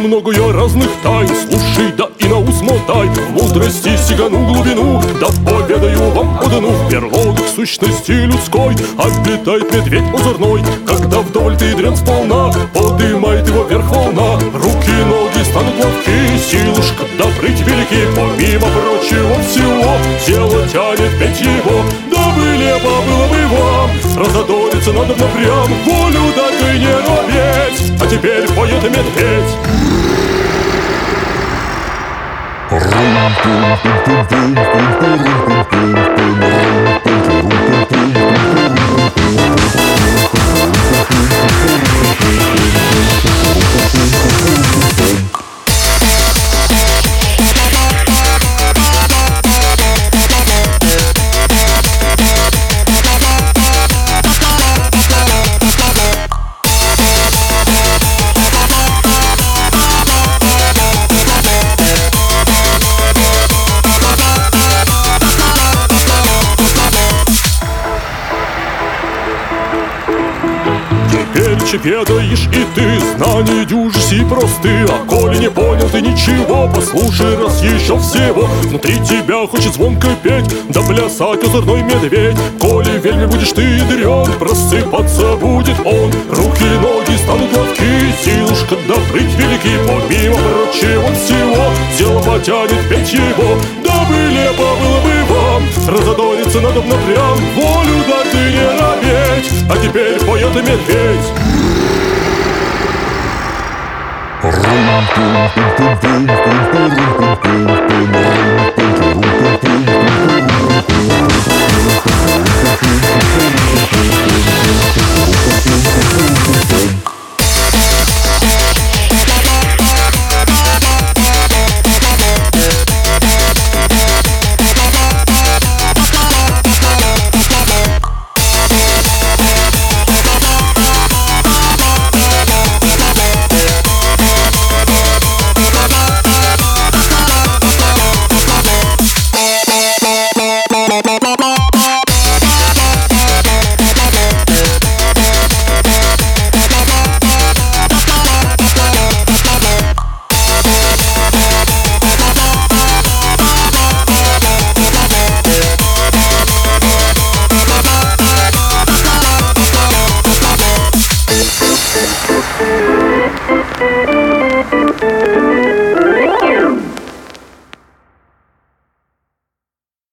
много я разных тайн. Слушай, да и на ус мотай, в мудрости сигану глубину, да поведаю вам одну. В берлогах сущности людской обитает медведь озорной. Когда вдоволь ты дрен сполна, подымает его вверх волна. Руки, ноги станут ловки, силушка добрыть велики. Помимо прочего всего, тело тянет петь его. Дабы лепо было бы вам, разодориться надо прям, волю дать и не робеть. А теперь поет медведь. Ведаешь и ты, знания дюжи си просты. А коли не понял ты ничего, послушай раз еще всего. Внутри тебя хочет звонко петь, да плясать озорной медведь. Коли вельми будешь ты ядрен, просыпаться будет он. Руки и ноги станут ловки, силушка добрыть велики. Помимо прочего всего, тело потянет петь его. Дабы лепо было бы вам, разодориться надо прям, волю дать и не робеть. А теперь поет медведь. Rum,